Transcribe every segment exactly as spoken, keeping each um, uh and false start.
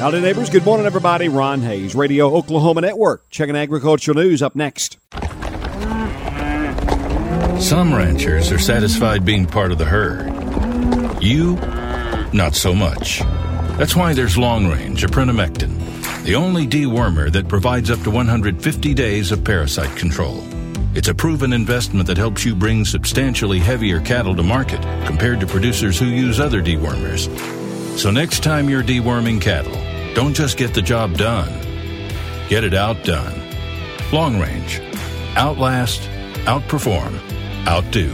Howdy, neighbors. Good morning, everybody. Ron Hayes, Radio Oklahoma Network. Checking agricultural news up next. Some ranchers are satisfied being part of the herd. You, not so much. That's why there's Long Range Aprinamectin, the only dewormer that provides up to one hundred fifty days of parasite control. It's a proven investment that helps you bring substantially heavier cattle to market compared to producers who use other dewormers. So next time you're deworming cattle, don't just get the job done. Get it outdone. Long Range. Outlast, outperform, outdo.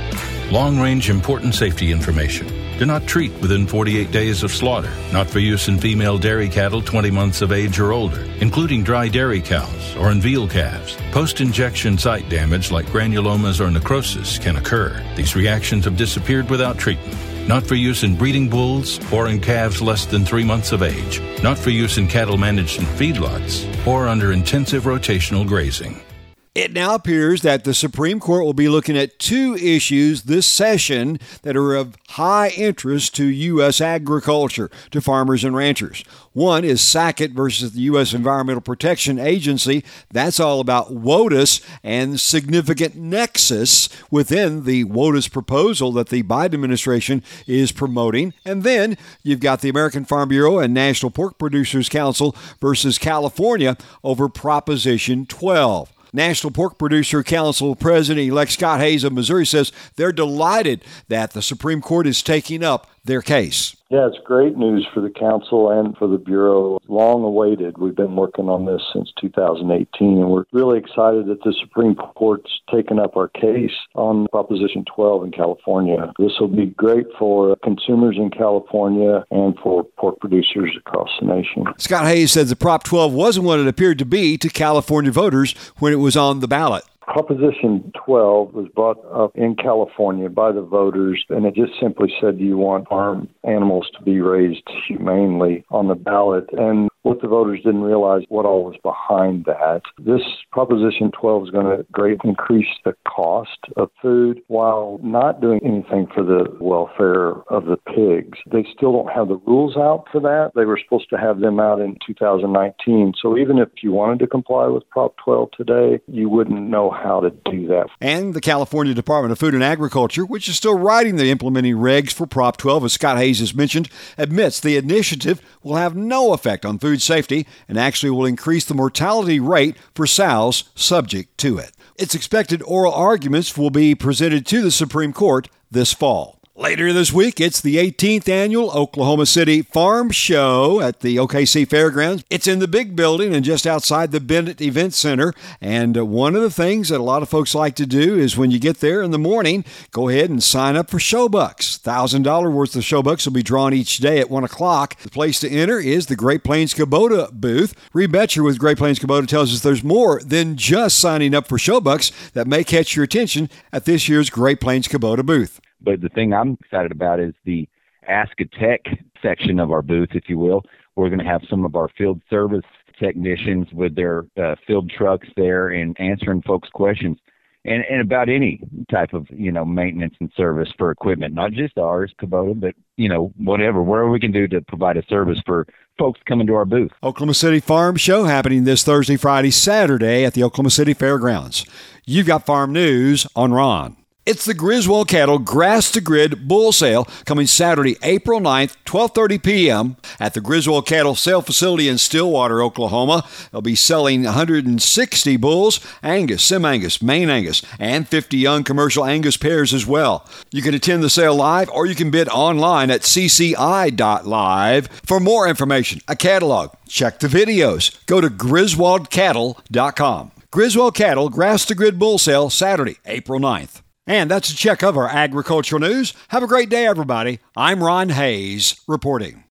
Long Range important safety information. Do not treat within forty-eight days of slaughter. Not for use in female dairy cattle twenty months of age or older, including dry dairy cows or in veal calves. Post-injection site damage like granulomas or necrosis can occur. These reactions have disappeared without treatment. Not for use in breeding bulls or in calves less than three months of age. Not for use in cattle managed in feedlots or under intensive rotational grazing. It now appears that the Supreme Court will be looking at two issues this session that are of high interest to U S agriculture, to farmers and ranchers. One is Sackett versus the U S Environmental Protection Agency. That's all about WOTUS and significant nexus within the WOTUS proposal that the Biden administration is promoting. And then you've got the American Farm Bureau and National Pork Producers Council versus California over Proposition twelve. National Pork Producer Council President-elect Scott Hayes of Missouri says they're delighted that the Supreme Court is taking up their case. Yeah, it's great news for the council and for the Bureau. Long awaited. We've been working on this since two thousand eighteen, and we're really excited that the Supreme Court's taken up our case on Proposition twelve in California. This will be great for consumers in California and for pork producers across the nation. Scott Hayes said the Prop twelve wasn't what it appeared to be to California voters when it was on the ballot. Proposition twelve was brought up in California by the voters, and it just simply said, do you want farm animals to be raised humanely on the ballot? And what the voters didn't realize what all was behind that. This Proposition twelve is going to greatly increase the cost of food while not doing anything for the welfare of the pigs. They still don't have the rules out for that. They were supposed to have them out in two thousand nineteen. So even if you wanted to comply with Prop twelve today, you wouldn't know how to do that. And the California Department of Food and Agriculture, which is still writing the implementing regs for Prop twelve, as Scott Hayes has mentioned, admits the initiative will have no effect on food safety and actually will increase the mortality rate for sows subject to it. It's expected oral arguments will be presented to the Supreme Court this fall. Later this week, it's the eighteenth annual Oklahoma City Farm Show at the O K C Fairgrounds. It's in the big building and just outside the Bennett Event Center. And one of the things that a lot of folks like to do is when you get there in the morning, go ahead and sign up for Showbucks. one thousand dollars worth of Showbucks will be drawn each day at one o'clock. The place to enter is the Great Plains Kubota booth. Reed Betcher with Great Plains Kubota tells us there's more than just signing up for Showbucks that may catch your attention at this year's Great Plains Kubota booth. But the thing I'm excited about is the Ask a Tech section of our booth, if you will. We're going to have some of our field service technicians with their uh, field trucks there and answering folks' questions and, and about any type of, you know, maintenance and service for equipment, not just ours, Kubota, but, you know, whatever, whatever we can do to provide a service for folks coming to our booth. Oklahoma City Farm Show happening this Thursday, Friday, Saturday at the Oklahoma City Fairgrounds. You've got farm news on Ron. It's the Griswold Cattle Grass to Grid Bull Sale coming Saturday, April ninth, twelve thirty p.m. at the Griswold Cattle Sale Facility in Stillwater, Oklahoma. They'll be selling one hundred sixty bulls, Angus, Sim-Angus, Maine Angus, and fifty young commercial Angus pairs as well. You can attend the sale live or you can bid online at c c i dot live. For more information, a catalog, check the videos. Go to griswold cattle dot com. Griswold Cattle Grass to Grid Bull Sale, Saturday, April ninth. And that's a check of our agricultural news. Have a great day, everybody. I'm Ron Hayes reporting.